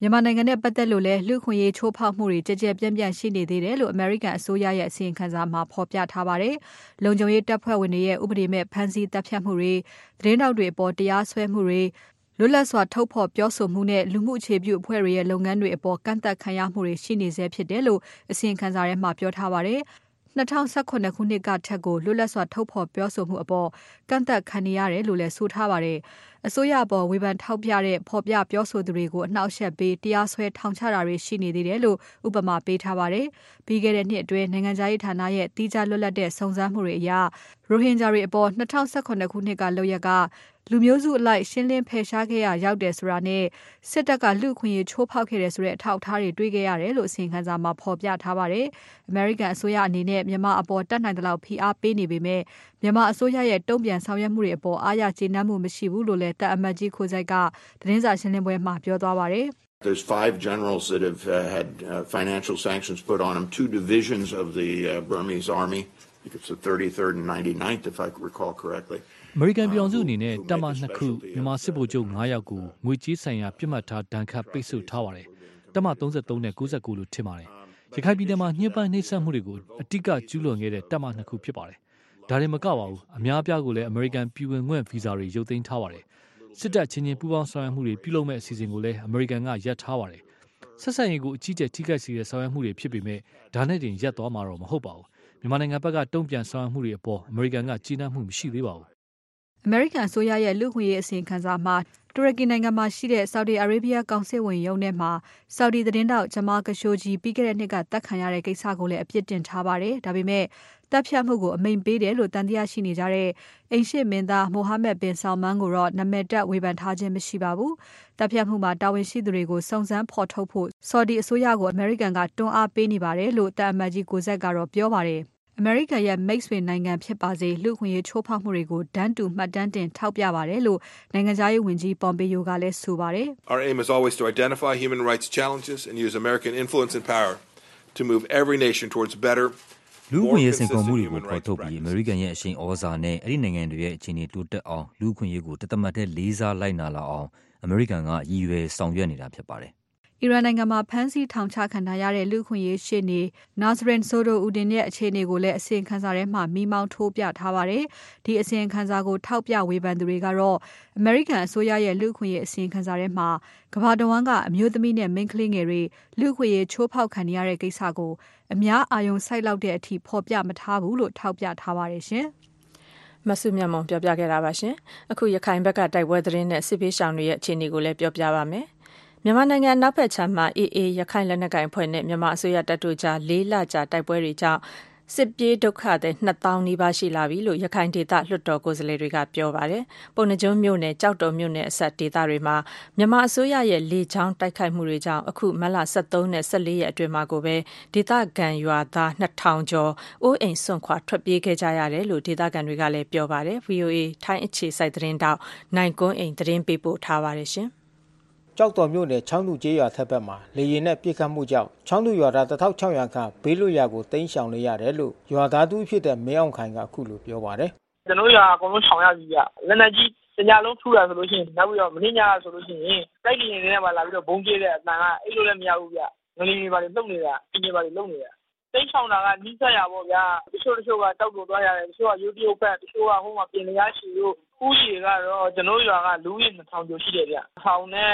မြန်မာနိုင်ငံနဲ့ပတ်သက်လို့လည်းလူခွင့်ရေးချိုးဖောက်မှုတွေကြကြပြန့်ပြန့်ရှိနေသေးတယ်လို့အမေရိကန်အစိုးရရဲ့အစီရင်ခံစာမှာဖော်ပြထားပါတယ်။လုံခြုံရေးတပ်ဖွဲ့ဝင်တွေရဲ့ဥပဒေမဲ့ဖမ်းဆီးတပ်ဖြတ်မှုတွေသတင်းတောက်တွေအပေါ်တရားစွဲမှုတွေလွတ်လပ်စွာထုတ်ဖော်ပြောဆိုမှုနဲ့လူမှုအခြေပြုအဖွဲ့တွေရဲ့လုပ်ငန်းတွေအပေါ်ကန့်သက်ခံရမှုတွေရှိနေဆဲဖြစ်တယ်လို့အစီရင်ခံစာထဲမှာပြောထားပါတယ်။2018ခုနှစ်ကထက်ကိုလွတ်လပ်စွာထုတ်ဖော်ပြောဆိုမှုအပေါ်ကန့်သက်ခံနေရတယ်လို့လည်းဆိုထားပါတယ်။အစိုးရအပေါ်ဝေဖန်ထောက်ပြတဲ့ဖော်ပြပြောဆိုသူတွေကိုအနှောက်အယှက်ပေးတရားစွဲထောင်ချတာတွေရှိနေသေးတယ်လို့ဥပမာပေးထားပါတယ်။ပြီးခဲ့တဲ့နှစ်အတွင်းနိုင်ငံခြားရေးဌာနရဲ့တိကျလွတ်လပ်တဲ့စုံစမ်းမှုတွေအရရိုဟင်ဂျာတွေအပေါ်2018ခုနှစ်ကလုပ်ရက်ကလူမျိုးစုအလိုက်ရှင်းလင်းဖယ်ရှားခဲ့ရရောက်တယ်ဆိုတာနဲ့စစ်တပ်ကလူခွင့်ရေးချိုးဖောက်ခဲ့တဲ့ဆိုတဲ့အထောက်အထားတွေတွေ့ခဲ့ရတယ်လို့အစီရင်ခံစာမှာဖော်ပြထားပါတယ်။ အမေရိကန်အစိုးရအနေနဲ့မြန်မာအပေါ်တတ်နိုင်သလောက်ဖိအားပေးနေပေမဲ့မြန်မာအစိုးရရဲ့တုံ့ပြန်ဆောင်ရွက်မှုတွေအပေါ်အားရကျေနပ်မှုမရှိဘူးလို့လည်းတပ်အမတ်ကြီးခိုးစိုက်ကသတင်းစာရှင်းလင်းပွဲမှာပြောသွားပါတယ်။ There's 5 generals that have had financial sanctions put on them, 2 divisions of the Burmese army. I think it's the 33rd and 99th, if I recall correctly. အမေရိကန်ပြည်ထောင်စုအနေနဲ့တပ်မ2ခုမြန်မာစစ်ဗိုလ်ချုပ်9ယောက်ကိုငွေကြေးဆိုင်ရာပြစ်မှတ်ထားဒဏ်ခတ်ပိတ်ဆို့ထားပါတယ်။တပ်မ33နဲ့99လို့ထင်ပါတယ်။ရခိုင်ပြည်နယ်မှာညှဉ်းပန်းနှိပ်စက်မှုတွေကိုအတိအကကျူးလွန်ခဲ့တဲ့တပ်မ2ခုဖြစ်ပါတယ်။ဒါတွေမကပါဘူး။အများအပြားကိုလည်းအမေရိကန်ပြည်ဝင်ခွင့်ဗီဇာတွေရုပ်သိမ်းထားပါတယ်။စစ်တပ်ချင်းချင်းပူးပေါင်းဆောင်ရွက်မှုတွေပြုလုပ်မဲ့အစီအစဉ်ကိုလည်းအမေရိကန်ကရပ်ထားပါတယ်။ဆက်ဆံရေးကိုအကြီးအကျယ်ထိခိုက်စေတဲ့ဆောင်ရွက်မှုတွေဖြစ်ပေမဲ့ဒါနဲ့တင်ရပ်သွားမှာတော့မဟုတ်ပါဘူး။မြန်မာနိုင်ငံဘက်ကတုံ့ပြန်ဆောင်ရွက်မှုတွေအပေါ်အမေရိကန်ကကျေနပ်မှုမရှိသေးပါဘူး။အမေရိကန်အစိုးရရဲ့လူခွင့်ရေးအစီရင်ခံစာမှာတူရကီနိုင်ငံမှာရှိတဲ့ Saudi Arabia ကောင်စစ်ဝင်ရုံးထဲမှာ Saudi သတင်းတောက် Jamal Khashoggi ပြီးခဲ့တဲ့နှစ်ကတပ်ခံရတဲ့ကိစ္စကိုလည်းအပြစ်တင်ထားပါတယ်။ဒါပေမဲ့တပ်ဖြတ်မှုကိုအမိန့်ပေးတယ်လို့တန်တရားရှိနေကြတဲ့အိမ်ရှေ့မင်းသား Mohammed bin Salman ကိုတော့နာမည်တပ်ဝေဖန်ထားခြင်းမရှိပါဘူး။တပ်ဖြတ်မှုမှာတာဝန်ရှိသူတွေကိုစုံစမ်းဖော်ထုတ်ဖို့ Saudi အစိုးရကိုအမေရိကန်ကတွန်းအားပေးနေပါတယ်လို့တပ်အမတ်ကြီးကိုဇက်ကတော့ပြောပါတယ်။အမေရိကန်ရဲ့မိတ်ဆွေနိုင်ငံဖြစ်ပါစေလူခွင့်ရေးချိုးဖောက်မှုတွေကိုတန်းတူမှတ်တမ်းတင်ထောက်ပြပါတယ်လို့နိုင်ငံခြားရေးဝန်ကြီး Pompeo ကလည်းဆိုပါတယ်။ Our aim is always to identify human rights challenges and use American influence and power to move every nation towards better လူခွင့်ရေးစင်ကုန်မှုတွေကိုဖော်ထုတ်ပြီးအမေရိကန်ရဲ့အရှိန်ဩဇာနဲ့အဲ့ဒီနိုင်ငံတွေရဲ့အခြေအနေတိုးတက်အောင်လူခွင့်ရေးကိုတသမတ်တည်းလေးစားလိုက်နာလာအောင်အမေရိကန်ကရည်ရွယ်ဆောင်ရွက်နေတာဖြစ်ပါတယ်အီရန်နိုင်ငံမှာဖမ်းဆီးထောင်ချခံထားရတဲ့လူခွင့်ရေးရှေ့နေ Nasrin Sotoudeh ရဲ့အခြေအနေကိုလည်းအစီရင်ခံစာထဲမှာမိမောင်းထိုးပြထားပါတယ်။ဒီအစီရင်ခံစာကိုထောက်ပြဝေဖန်သူတွေကတော့အမေရိကန်အစိုးရရဲ့လူခွင့်ရေးအစီရင်ခံစာထဲမှာကမ္ဘာတဝန်းကအမျိုးသမီးနဲ့မိန်းကလေးငယ်တွေလူခွင့်ရေးချိုးဖောက်ခံရတဲ့ကိစ္စကိုအများအာရုံစိုက်လောက်တဲ့အထိဖော်ပြမထားဘူးလို့ထောက်ပြထားပါတယ်ရှင်။မဆုမြတ်မွန်ပြောပြခဲ့တာပါရှင်။အခုရခိုင်ဘက်ကတိုက်ပွဲသတင်းနဲ့စစ်ပေးရှောင်တွေရဲ့အခြေအနေကိုလည်းပြောပြပါမယ်။မြန်မာနိုင်ငံနောက်ဘက်ခြမ်းမှာ AA ရခိုင်လက်နက်ကိုင်အဖွဲ့နဲ့မြန်မာအစိုးရတပ်တို့ကြား၄လကြာတိုက်ပွဲတွေကြောင့်စစ်ပြေးဒုက္ခသည်2000နီးပါးရှိလာပြီလို့ရခိုင်ဒေသလွှတ်တော်ကိုယ်စားလှယ်တွေကပြောပါတယ်။ပုဏ္ဏားကျွန်းမြို့နယ်ကြောက်တော်မြို့နယ်အစပ်ဒေသတွေမှာမြန်မာအစိုးရရဲ့လေကြောင်းတိုက်ခိုက်မှုတွေကြောင့်အခုမတ်လ23နဲ့14ရက်အတွင်းမှာကိုပဲဒေသခံရွာသား2000ကျော်အိုးအိမ်စွန့်ခွာထွက်ပြေးခဲ့ကြရတယ်လို့ဒေသခံတွေကလည်းပြောပါတယ်။ VOA ထိုင်းအခြေစိုက်သတင်းတောက်နိုင်ကွန်းအိမ်သတင်းပေးပို့ထားပါတယ်ရှင်။ကြောက်တော်မြို့နယ်ချောင်းသူကျေးရွာထက်ဘက်မှာလေရင်နဲ့ပြစ်ခတ်မှုကြောင့်ချောင်းသူရွာသား1600ခန့်ဘေးလွတ်ရာကိုတိမ်းရှောင်နေရတယ်လို့ရွာသားတူဖြစ်တဲ့မင်းအောင်ခိုင်ကအခုလိုပြောပါတယ်။ကျွန်တော်ရွာအကုန်လုံးရှောင်ရပြီဗျ။လက်နက်ကြီးညလုံးထူတာဆိုလို့ရှိရင်နောက်ပြီးတော့မင်းညဆိုလို့ရှိရင်တိုက်နေနေမှာလာပြီးတော့ဘုံကျဲတဲ့အတန်ကအဲ့လိုလည်းမရဘူးဗျ။ငလီတွေပါလေလုံနေတာအင်းတွေပါလေလုံနေတာ။တိမ်းရှောင်တာကနီးစပ်ရပေါ့ဗျာ။တချို့ကတောက်တော်သွားရတယ်တချို့ကရုတ်တရုတ်ဖက်တချို့ကဟိုမှာပြင်လျားရှိလို့ဦးကြီးကတော့ကျွန်တော်ရွာကလူကြီး2000ကျော်ရှိတယ်ဗျ။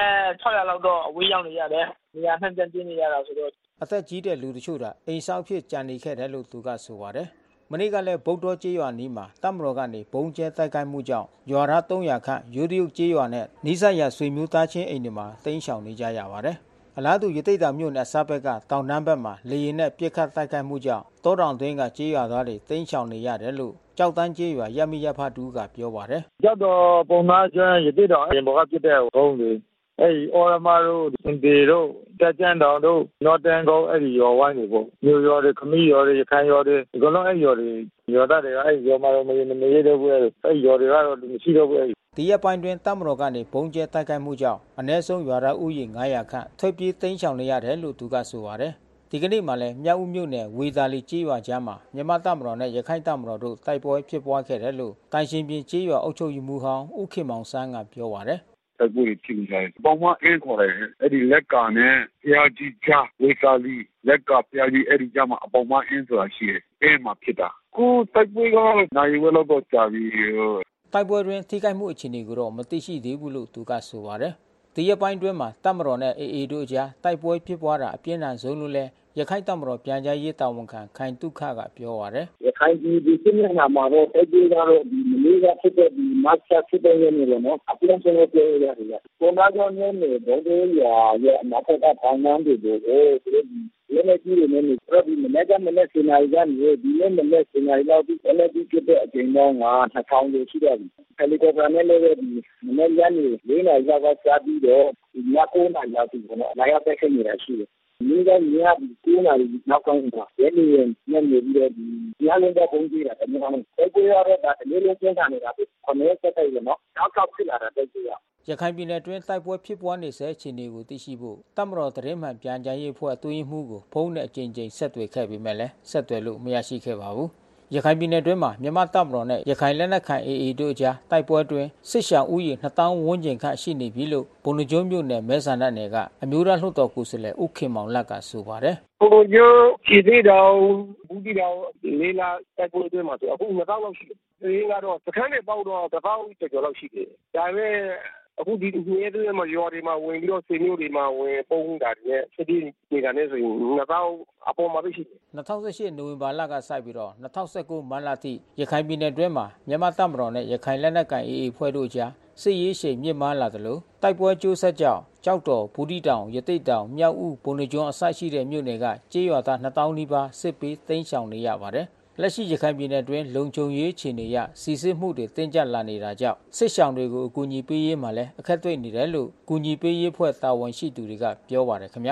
1600လောက်တော့အဝေးရောက်နေရတယ်။နေရာနှံ့ပြန်ပြင်းနေရတာဆိုတော့အသက်ကြီးတဲ့လူတချို့ကအိမ်ဆောက်ဖြစ်ကြံနေခဲ့တယ်လို့သူကဆိုပါတယ်။မနေ့ကလည်းဗုဒ္ဓကျေးရွာနီးမှာတပ်မတော်ကနေဘုံကျဲတိုက်ခိုက်မှုကြောင့်ရွာသား300ခန့်ရိုးတရုတ်ကျေးရွာနဲ့နီးစပ်ရာဆွေမျိုးသားချင်းအိမ်တွေမှာတိမ်းရှောင်နေကြရပါတယ်။အလားတူရတိတ်တာမြို့နယ်အစပ်ဘက်ကတောင်တန်းဘက်မှာလေရင်နဲ့ပြစ်ခတ်တိုက်ခိုက်မှုကြောင့်တောတောင်တွင်းကကျေးရွာသားတွေတိမ်းရှောင်နေရတယ်လို့ကြောက်တန်းကျေးရွာရမိရဖတူကပြောပါတယ်။ကြောက်တော်ပုံသားကျွန်းရတိတ်တော်အရင်ဘောကပြစ်တဲ့ဘုံတွေအဲ့ဒီအော်ရမာတို့စင်ပေတို့တက်ကြံတောင်တို့နော်တန်ကုန်းအဲ့ဒီရောဝိုင်းတွေပေါ့မြို့ရောတွေခမီးရောတွေရခိုင်ရောတွေဒီကလုံးအဲ့ရောတွေရောသားတွေကအဲ့ရောမာတော့မရတော့ဘူးအဲ့ရောတွေကတော့လူမရှိတော့ဘူးဒီရပိုင်းတွင်တပ်မတော်ကနေဘုံကျဲတိုက်ခိုက်မှုကြောင့်အ ਨੇ ဆုံးရွာသားဥယျာဉ်900ခန့်ထွက်ပြေးတိမ်းရှောင်နေရတယ်လို့သူကဆိုပါတယ်ဒီကနေ့မှလည်းမြောက်ဦးမြို့နယ်ဝေသာလီကျေးရွာကြားမှာမြန်မာတပ်မတော်နဲ့ရခိုင်တပ်မတော်တို့တိုက်ပွဲဖြစ်ပွားခဲ့တယ်လို့တိုင်ရှင်ပြင်ကျေးရွာအုပ်ချုပ်ရေးမှူးဟောင်းဦးခင်မောင်ဆန်းကပြောပါတယ်တိုက်ပွဲတွေဖြစ်နေကြတယ်။ပေါင်းမအင်းခေါ်တယ်အဲ့ဒီလက်ကာနဲ့ဖျားကြီးချဝေစာလီလက်ကဖျားကြီးအဲ့ဒီကြမှာအပေါင်းမအင်းဆိုတာရှိတယ်။အဲ့မှာဖြစ်တာကိုတိုက်ပွဲကနိုင်ဝဲတော့ကြာပြီတိုက်ပွဲတွင်ထိခိုက်မှုအခြေအနေကိုတော့မသိရှိသေးဘူးလို့သူကဆိုပါတယ်ဒီရပိုင်းတွင်မှာတပ်မတော်နဲ့ AA တို့ကြားတိုက်ပွဲဖြစ်ပွားတာအပြင်းထန်ဆုံးလို့လဲရခိုင်တပ်မတော်ပြန်ကြားရေးတာဝန်ခံခိုင်တုခကပြောပါတယ်ရခိုင်ပြည်ဒီစစ်မျက်နှာမှာတော့တိုက်ပွဲကတော့ဒီမလေးကဖြစ်တဲ့ဒီမတ်ချဖြစ်တဲ့နေလို့နော်အပြင်းဆုံးပြောရတယ်။ကိုနာကျော်နေနေဘုံတွေရဲ့အနာဂတ်ဘာမှန်းတွေကိုလည်းမကြည့်ရနဲ့ပြပြီးမနေ့ကမနေ့စနေကနေဒီနေ့မနေ့စနေလောက်ဒီလည်းဒီဖြစ်တဲ့အချိန်တော့ငါ2000လို့ရှိတယ်။ဟယ်လီကော်ပတာနဲ့လည်းဒီမနေ့ညနေ4နာရီလောက်ကစပြီးတော့ဒီည9နာရီလောက်ဒီကတော့လာရောက်တဲ့နေရာရှိတယ်။ဒီကညဒီ9နာရီနောက်ပိုင်းမှာရင်းညနေပြီးတော့ဒီညလုံးတော့ပုံကြည့်တာတမန်တော်တိုက်ပွဲရတော့ဒါလေးလုံးကျင်းထားနေတာပဲ။ခမဲဆက်တိုက်ရနော်။နောက်ဖြစ်လာတဲ့တိုက်ပွဲရခိုင်ပြည်နယ်တွင်တိုက်ပွဲဖြစ်ပွားနေဆဲအခြေအနေကိုသိရှိဖို့တပ်မတော်သတင်းမှန်ပြန်ကြားရေးအဖွဲ့အတွင်းမှုကိုဖုန်းနဲ့အကြိမ်ကြိမ်ဆက်သွယ်ခဲ့ပေမဲ့လည်းဆက်သွယ်လို့မရရှိခဲ့ပါဘူး။ရခိုင်ပြည်နယ်တွင်မှာမြန်မာတပ်မတော်နဲ့ရခိုင်လက်နက်ကိုင် AA တို့ကြားတိုက်ပွဲတွင်စစ်ရှောင်ဦးရေ2000ဝန်းကျင်ခန့်ရှိနေပြီလို့ဘုံနှကျုံးမြို့နယ်မဲဆန္ဒနယ်ကအမျိုးသားလွှတ်တော်ကိုယ်စားလှယ်ဦးခင်မောင်လတ်ကဆိုပါတယ်။ဘုံကျိုးခြေသေးတော်ဘူးတီတော်လေးလာတိုက်ပွဲတွင်မှာဆိုအခု2000လောက်ရှိတယ်။ဒီကတော့စခန်းတွေပေါက်တော့1000ကျော်လောက်ရှိတယ်။ဒါပေမဲ့အခုဒီနေ့တည်းမှာရော်ဒီမှာဝင်ပြီးတော့စေမျိုးတွေမှာဝင်ပုံတာတဲ့စတိနေတာနဲ့ဆိုရင်2000အပေါ်မှာပဲရှိတယ် 2018နိုဝင်ဘာလကစပြီးတော့2019မတ်လထိရခိုင်ပြည်နယ်တွင်းမှာမြန်မာတပ်မတော်နဲ့ရခိုင်လက်နက်ကိုင် AA ဖွဲ့တို့ကြားစစ်ရေးရှိန်မြင့်မားလာသလိုတိုက်ပွဲကျိုးဆက်ကြောင့်ကြောက်တော်ဘူးတီတောင်ရတိတ်တောင်မြောက်ဦးဘုံနှကျွန်းအစရှိတဲ့မြို့နယ်ကကျေးရွာသား2000နီးပါးစစ်ပေးသိမ်းရှောင်နေရပါတယ်လက်ရှိရခိုင်ပြည်နယ်တွင်လုံခြုံရေးအခြေအနေအရစီစစ်မှုတွေတင်းကျပ်လာနေတာကြောင့်စစ်ရှောင်တွေကိုအကူအညီပေးရေးမှာလည်းအခက်တွေ့နေတယ်လို့ကူညီပေးရေးဖွဲ့တာဝန်ရှိသူတွေကပြောပါတယ်ခင်ဗျာ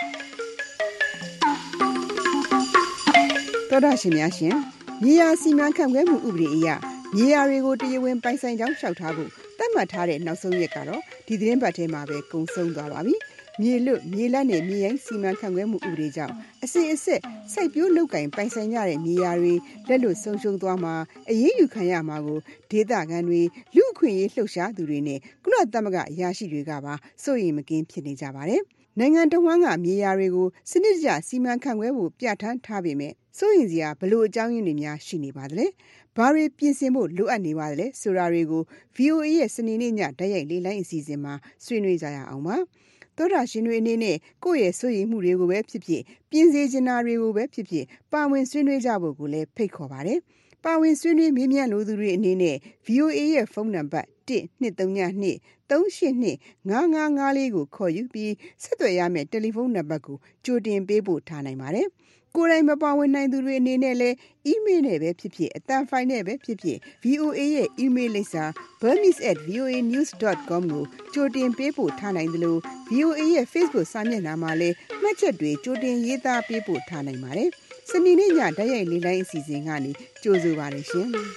တော်တော်ရှင်များရှင်မြေယာစီမံခန့်ခွဲမှုဥပဒေအရမြေယာတွေကိုတရားဝင်ပိုင်ဆိုင်ကြောင်းလျှောက်ထားဖို့သတ်မှတ်ထားတဲ့နောက်ဆုံးရက်ကတော့ဒီသတင်းပတ်ထဲမှာပဲကုန်ဆုံးသွားပါပြီမြေလွတ်မြေလတ်နဲ့မြေရိုင်းစီမံခန့်ခွဲမှုဥပဒေကြောင့်အစစ်အစစ်စိုက်ပျိုးလုပ်ကင်ပိုင်ဆိုင်ကြတဲ့မြေယာတွေလက်လွတ်ဆုံးရှုံးသွားမှာအရေးယူခံရမှာကိုဒေသခံတွေလူအခွင့်အရေးလှုပ်ရှားသူတွေနဲ့ကုလသမဂ္ဂအရာရှိတွေကပါစိုးရိမ်မကင်းဖြစ်နေကြပါတယ်။နိုင်ငံတော်ဝန်ကမြေယာတွေကိုစနစ်တကျစီမံခန့်ခွဲဖို့ပြဋ္ဌာန်းထားပေမဲ့စိုးရိမ်စရာဘလို့အကြောင်းရင်းတွေများရှိနေပါသလဲ။ဘာတွေပြင်ဆင်ဖို့လိုအပ်နေပါသလဲဆိုတာတွေကို VOA ရဲ့စနေနေ့ညဓာတ်ရိုက်လေးလိုင်းအစီအစဉ်မှာဆွေးနွေးကြရအောင်ပါ။သောတာရှင်တွေအနေနဲ့ကိုယ့်ရဲ့စိုးရိမ်မှုတွေကိုပဲဖြစ်ဖြစ်ပြင်ဆင်ချင်တာတွေကိုပဲဖြစ်ဖြစ်ပါဝင်ဆွေးနွေးကြဖို့ကိုလည်းဖိတ်ခေါ်ပါတယ်။ပါဝင်ဆွေးနွေးမေးမြန်းလိုသူတွေအနေနဲ့ VOA ရဲ့ဖုန်းနံပါတ်1232 382 5554ကိုခေါ်ယူပြီးဆက်သွယ်ရမယ့်တယ်လီဖုန်းနံပါတ်ကိုကြိုတင်ပေးပို့ထားနိုင်ပါတယ်။ကိုယ်တိုင်မပါဝင်နိုင်သူတွေအနေနဲ့လည်း email နဲ့ပဲဖြစ်ဖြစ်အသံဖိုင်နဲ့ပဲဖြစ်ဖြစ် VOA ရဲ့ email လိပ်စာ burmese@voanews.com ကိုကြိုတင်ပေးပို့ထားနိုင်တယ်လို့ VOA ရဲ့ Facebook စာမျက်နှာမှာလည်းမှတ်ချက်တွေကြိုတင်ရေးသားပေးပို့ထားနိုင်ပါတယ်။စနေနေ့ညဓာတ်ရိုက်လေးလိုင်းအစီအစဉ်ကနေကြိုဆိုပါရရှင်။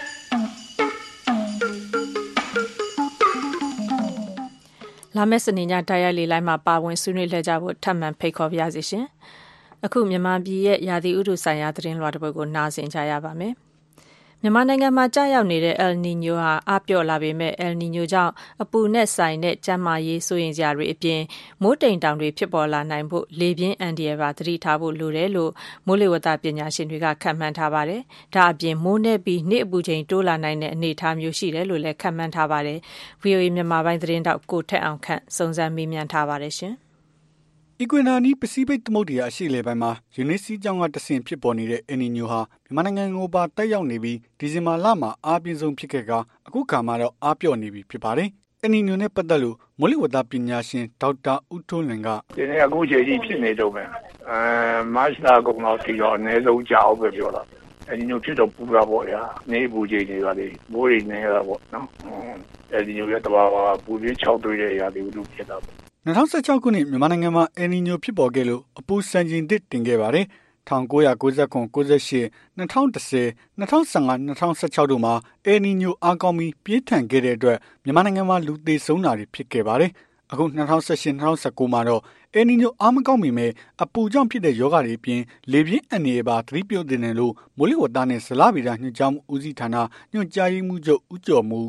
လာမယ့်စနေညဓာတ်ရိုက်လေးလိုင်းမှာပါဝင်ဆွေးနွေးလှည့်ကြဖို့ထပ်မံဖိတ်ခေါ်ပါရစေရှင်။အခုမြန်မာပြည်ရဲ့ရာသီဥတုဆိုင်ရာသတင်းလွှာတစ်ပုဒ်ကိုနားဆင်ကြရပါမယ်။မြန်မာနိုင်ငံမှာကြာရောက်နေတဲ့ El Niño ဟာအပြော့လာပေမဲ့ El Niño ကြောင့်အပူနဲ့ဆိုင်တဲ့ကျန်းမာရေးစိုးရိမ်စရာတွေအပြင်မိုးတိမ်တောင်တွေဖြစ်ပေါ်လာနိုင်ဖို့လေပြင်းအန္တရာယ်ပါသတိထားဖို့လိုတယ်လို့မိုးလေဝသပညာရှင်တွေကခန့်မှန်းထားပါတယ်။ဒါအပြင်မိုးနဲ့ပြီးနေ့အပူချိန်တိုးလာနိုင်တဲ့အနေအထားမျိုးရှိတယ်လို့လည်းခန့်မှန်းထားပါတယ်။ VOA မြန်မာပိုင်းသတင်းတောက်ကိုထက်အောင်ခန့်စုံစမ်းမေးမြန်းထားပါတယ်ရှင်။အီကွေနာနီးပစိဖိတ်သမုဒ္ဒရာအရှေ့အလယ်ပိုင်းမှာယူနစ်စီကြောင့်ကတဆင့်ဖြစ်ပေါ်နေတဲ့ El Niño ဟာမြန်မာနိုင်ငံကိုပါတက်ရောက်နေပြီးဒီဇင်ဘာလမှာအားပြင်းဆုံးဖြစ်ခဲ့ကအခုခါမှာတော့အားပြော့နေပြီဖြစ်ပါတယ်။ El Niño နဲ့ပတ်သက်လို့မိုးလေဝသပညာရှင်ဒေါက်တာဦးထွန်းလွင်ကဒီနေ့အခုချိန်ကြီးဖြစ်နေတော့မယ်။မတ်လကုန်တော့ဒီတော့အနည်းဆုံးကြာအောင်ပဲပြောတာ။ El Niño ဖြစ်တော့ပူတာပေါ့ဗျာ။နေပူချိန်တွေပါလေမိုးတွေနေရတာပေါ့နော်။ El Niño ရဲ့တဘာဝပူပြင်း6တွေ့တဲ့ရာသီဥတုဖြစ်တာပေါ့ 2016ခုနှစ်မြန်မာနိုင်ငံမှာ El Niño ဖြစ်ပေါ်ခဲ့လို့အပူစံချိန်တစ်တင်ခဲ့ပါတယ်။1999 98 2010 2015 2016တို့မှာ El Niño အားကောင်းပြီးပြင်းထန်ခဲ့တဲ့အတွက်မြန်မာနိုင်ငံမှာလူသေဆုံးတာတွေဖြစ်ခဲ့ပါတယ်။အခု2018 2019မှာတော့ El Niño အားမကောင်းပေမဲ့အပူကြောင့်ဖြစ်တဲ့ရောဂါတွေအပြင်လေပြင်းအန္တရာယ်ပါသတိပြုတင်တယ်လို့မိုးလေဝသနဲ့ဇလဗေဒညွှန်ကြားမှုဦးစီးဌာနညွှန်ကြားရေးမှူးချုပ်ဦးကျော်မိုးက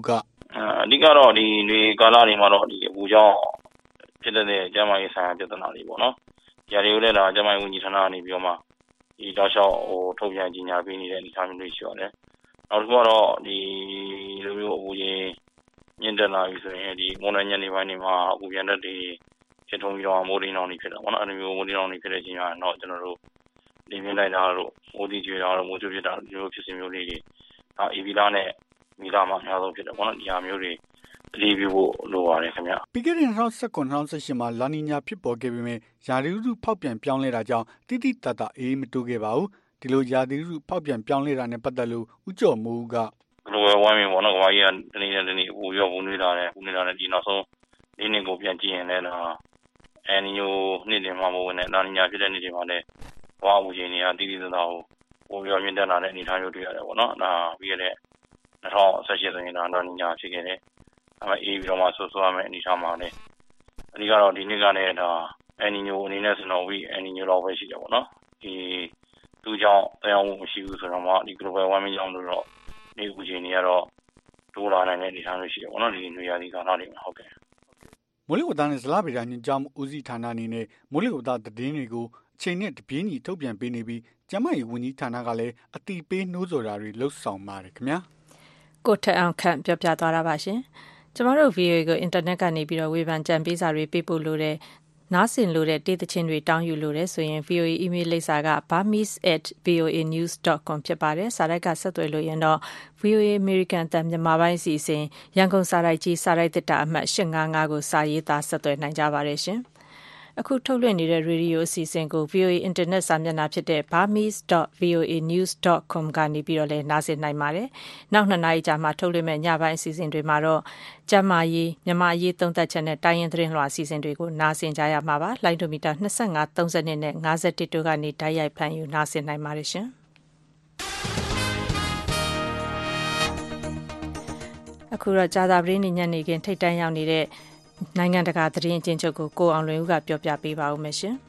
အဓိကတော့ဒီနေကာလတွေမှာတော့ဒီအပူကြောင့်ဖြစ်တဲ့ကျန်းမာရေးဆိုင်ရာပြဿနာတွေပေါ့နော်။ဒါတွေကိုလည်းဒါကျန်းမာရေးဝန်ကြီးဌာနကနေပြီးတော့မှဒီတောက်လျှောက်ထုတ်ပြန်ကြေညာပေးနေတဲ့အနေအထားမျိုးတွေရှိပါတယ်။နောက်တစ်ခုကတော့ဒီလိုမျိုးအပူချိန်မြင့်တက်လာပြီဆိုရင်ဒီမွန်နယ်ညနေပိုင်းတွေမှာအပူပြန်တက်တွေဖြစ်ထုံးပြီးတော့မိုးရင်းအောင်တွေဖြစ်တာပေါ့နော်။အဲဒီမျိုးမိုးရင်းအောင်တွေဖြစ်တဲ့အချိန်မှာတော့ကျွန်တော်တို့ဒီမြင့်လိုက်တာတို့မိုးတိကျွေးတာတို့မိုးကျွေးဖြစ်တာဒီလိုဖြစ်စဉ်မျိုးလေးတွေအေဗီလာနဲ့မီလာမှာအများဆုံးဖြစ်တယ်ပေါ့နော်။ဒီဟာမျိုးတွေအလေးပြုဖို့လိုပါတယ်ခင်ဗျ။ပြီးခဲ့တဲ့2019-2018မှာလာနီညာဖြစ်ပေါ်ခဲ့ပေမဲ့ရာသီဥတုဖောက်ပြန်ပြောင်းလဲတာကြောင့်တိတိတတ်တာအေးမတိုးခဲ့ပါဘူး။ဒီလိုရာသီဥတုဖောက်ပြန်ပြောင်းလဲတာနဲ့ပတ်သက်လို့ဦးကျော်မိုးက global warming ပေါ့နော်ကမ္ဘာကြီးကတနေ့နဲ့တနေ့ပိုရောပူနေတာနဲ့ဒီနောက်ဆုံးလေးနှစ်ကိုပြန်ကြည့်ရင်လည်းအန်နီယိုနှစ်တင်မှာမဟုတ်နဲ့လာနီညာဖြစ်တဲ့နှစ်တွေမှာလည်းဘဝအပူချိန်တွေကတိတိတတ်တာကိုပိုရောမြင့်တက်လာတဲ့အနေအထားမျိုးတွေ့ရတယ်ပေါ့နော်။ဒါပြီးခဲ့တဲ့2018ဆိုရင်လာနီညာဖြစ်ခဲ့တယ်။အေးပြီးတော့မှဆိုရမယ်အနေထားမှာလည်းအဓိကတော့ဒီနှစ်ကလည်းအန်နီယိုအနေနဲ့ဆိုတော့အန်နီယိုတော့ပဲရှိတယ်ပေါ့နော်။ဒီသူကြောင့်တရားမှုမရှိဘူးဆိုတော့မှဒီ global warming ကြောင့်လို့တော့နေအပူချိန်တွေကတော့တိုးလာနိုင်တဲ့အနေအထားမျိုးရှိတယ်ပေါ့နော်။ဒီနွေရာသီကာလတွေမှာဟုတ်ကဲ့။မိုးလေဝသနဲ့ဇလဗေဒညွှန်ကြားမှုဦးစီးဌာနအနေနဲ့မိုးလေဝသသတင်းတွေကိုအချိန်နဲ့တပြေးညီထုတ်ပြန်ပေးနေပြီးကျန်းမာရေးဝန်ကြီးဌာနကလည်းအတိပေးနှိုးဆော်တာတွေလှုပ်ဆောင်ပါတယ်ခင်ဗျာ။ကိုထက်အောင်ခန့်ပြောပြသွားတာပါရှင်။ကျမတို့ VOA ကိုအင်တာနက်ကနေပြီးတော့ဝေဖန်ကြံပေးစာတွေပေးပို့လို့တဲ့နားဆင်လို့တဲ့တေးသချင်းတွေတောင်းယူလို့တဲ့ဆိုရင် VOA email လိပ်စာက burmese@voanews.com ဖြစ်ပါတယ်။စာရိုက်ကဆက်သွယ်လို့ရင်တော့ VOA American တန်မြန်မာပိုင်းစီစဉ်ရန်ကုန်စာရိုက်ကြီးစာရိုက်တစ်တာအမှတ်855ကိုစာရေးသားဆက်သွယ်နိုင်ကြပါတယ်ရှင်။အခုထုတ်လွှင့်နေတဲ့ရေဒီယိုအစီအစဉ်ကို VOA Internet စာမျက်နှာဖြစ်တဲ့ burmese.voanews.com ကနေပြီးတော့လည်းနားဆင်နိုင်ပါတယ်။နောက်2နာရီကြာမှထုတ်လွှင့်မဲ့ညပိုင်းအစီအစဉ်တွေမှာတော့ကျမကြီးမြန်မာရေးသုံးသပ်ချက်နဲ့တိုင်းရင်းသတင်းလွှာအစီအစဉ်တွေကိုနားဆင်ကြရမှာပါ။လိုင်းဒိုမီတာ25 32နဲ့51တို့ကနေတိုက်ရိုက်ဖန်ယူနားဆင်နိုင်ပါတယ်ရှင်။အခုတော့ကြာသပတေးနေ့ညနေခင်းထိတ်တန့်ရောက်နေတဲ့နိုင်ငံတကာသတင်းအကျဉ်းချုပ်ကိုအောင်လွင်ဦးကပြောပြပေးပါဦးမယ်ရှင်။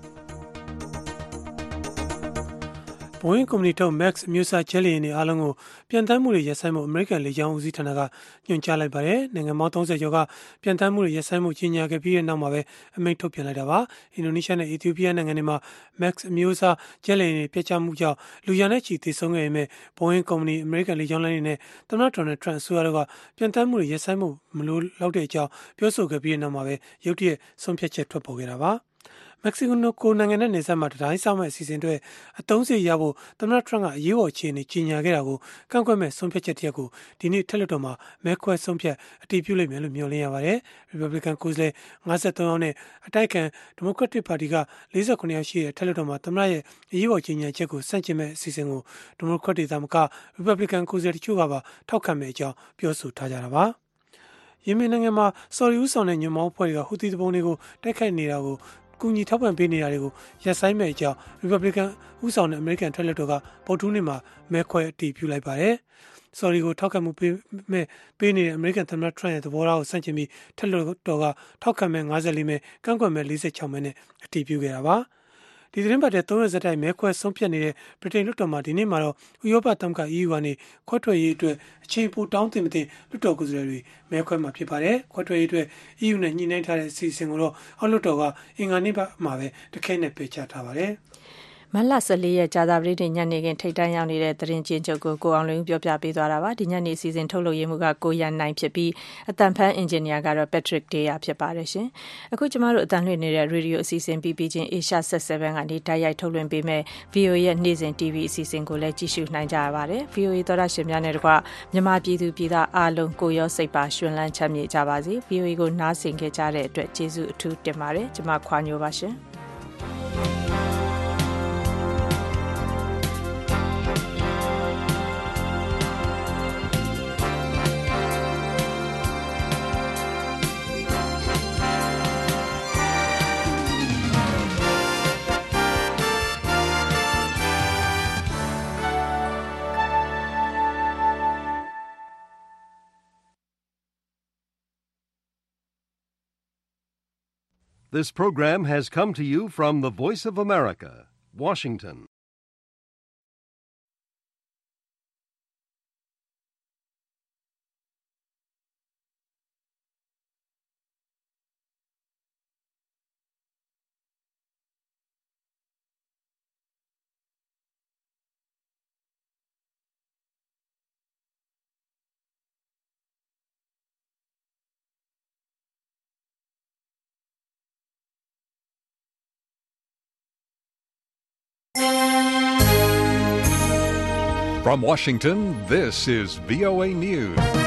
Boeing ကုမ္ပဏီထုတ် Max အမျိုးအစားဂျက်လေယာဉ်တွေအားလုံးကိုပြန်တမ်းမှုတွေရပ်ဆိုင်းဖို့အမေရိကန်လေကြောင်းဦးစီးဌာနကညွှန်ကြားလိုက်ပါတယ်။နိုင်ငံပေါင်း30ကျော်ကပြန်တမ်းမှုတွေရပ်ဆိုင်းမှုကြီးညာခဲ့ပြီးတဲ့နောက်မှာပဲအမိန့်ထုတ်ပြန်လိုက်တာပါ။အင်ဒိုနီးရှားနဲ့အီသီယိုးပီးယားနိုင်ငံတွေမှာ Max အမျိုးအစားဂျက်လေယာဉ်တွေပျက်ကျမှုကြောင့်လူရာနဲ့ချီသေဆုံးခဲ့ပေမဲ့ Boeing ကုမ္ပဏီအမေရိကန်လေကြောင်းလိုင်းတွေနဲ့သမ္မတ Donald Trump အစိုးရတို့ကပြန်တမ်းမှုတွေရပ်ဆိုင်းမှုမလိုလောက်တဲ့အကြောင်းပြောဆိုခဲ့ပြီးတဲ့နောက်မှာပဲရုတ်တရက်ဆုံးဖြတ်ချက်ထွက်ပေါ်ခဲ့တာပါ။မက္ကဆီကိုနိုင်ငံနဲ့နယ်စပ်မှာတံတိုင်းဆောက်မဲ့အစီအစဉ်တွေအသုံးစရိတ်ရဖို့သမ္မတထရန့်ကအရေးပေါ်အခြေအနေကြီးညာခဲ့တာကိုကန့်ကွက်မဲ့ဆုံးဖြတ်ချက်တရက်ကိုဒီနေ့ထက်လွှတ်တော်မှာမဲခွဲဆုံးဖြတ်အတည်ပြုလိမ့်မယ်လို့မျှော်လင့်ရပါတယ်။ Republican ကိုယ်စားလှယ်53ယောက်နဲ့အတိုက်အခံ Democratic Party က49ယောက်ရှိတဲ့ထက်လွှတ်တော်မှာသမ္မတရဲ့အရေးပေါ်ကြီးညာချက်ကိုဆန့်ကျင်မဲ့အစီအစဉ်ကို Democratic သာမက Republican ကိုယ်စားလှယ်တချို့ကပါထောက်ခံမဲ့အကြောင်းပြောဆိုထားကြတာပါ။ယီမင်နိုင်ငံမှာဆော်ဒီဦးဆောင်တဲ့ညွန့်ပေါင်းအဖွဲ့တွေကဟူသီသူပုန်တွေကိုတိုက်ခိုက်နေတာကိုကူညီထောက်ပံ့ပေးနေတာတွေကိုရပ်ဆိုင်းမဲ့အကြောင်း Republican ဦးဆောင်တဲ့ American ထက်လွှတ်တော်ကဗုဒ္ဓဟူးနေ့မှာမဲခွဲအတည်ပြုလိုက်ပါတယ်။ ဆော်ဒီကိုထောက်ခံမှုပေးနေတဲ့ American သမ္မတ Trump ရဲ့သဘောထားကိုဆန့်ကျင်ပြီးထက်လွှတ်တော်ကထောက်ခံမဲ့54မဲကန့်ကွက်မဲ့46မဲနဲ့အတည်ပြုခဲ့တာပါ။ဒီသတင်းပတ်တဲ့3ရက်ဆက်တိုက်မဲခွဲဆုံးဖြတ်နေတဲ့ဗြိတိန်လွှတ်တော်မှာဒီနေ့မှာတော့ဥရောပသမဂ္ဂ EU ကနေခွဲထွက်ရေးအတွက်အချိန်ပိုတောင်းတင်မတင်လွှတ်တော်ကိုယ်စားလှယ်တွေမဲခွဲမှာဖြစ်ပါတယ်။ခွဲထွက်ရေးအတွက် EU နဲ့ညှိနှိုင်းထားတဲ့အစီအစဉ်ကိုတော့အောက်လွှတ်တော်ကအင်္ဂါနေ့မှာပဲတခဲနဲ့ပယ်ချထားပါတယ်။မတ်လ14ရက်ကြာသပတေးနေ့ညနေခင်းထိတ်တန့်ရောက်နေတဲ့သတင်းကျဉ်းချုပ်ကိုအောင်လွင်ဦးပြောပြပေးသွားတာပါဒီညနေအစီအစဉ်ထုတ်လုပ်ရေးမှုကကိုရန်နိုင်ဖြစ်ပြီးအတန်ဖန်အင်ဂျင်နီယာကတော့ Patrick Deya ဖြစ်ပါတယ်ရှင်အခုကျမတို့အတန်လွှင့်နေတဲ့ရေဒီယိုအစီအစဉ်ပြီးချင်း Asia Set 7ကနေတိုက်ရိုက်ထုတ်လွှင့်ပေးမဲ့ VOA ရဲ့နေ့စဉ် TV အစီအစဉ်ကိုလည်းကြည့်ရှုနိုင်ကြရပါတယ် VOA သောတာရှင်များနဲ့တကွမြန်မာပြည်သူပြည်သားအားလုံးကိုရောစိတ်ပါရှင်လန်းချမ်းမြေ့ကြပါစေ VOA ကိုနားဆင်ခဲ့ကြတဲ့အတွက်ကျေးဇူးအထူးတင်ပါတယ်ကျွန်မခွာညိုပါရှင် This program has come to you from the Voice of America, Washington. From Washington, this is VOA News.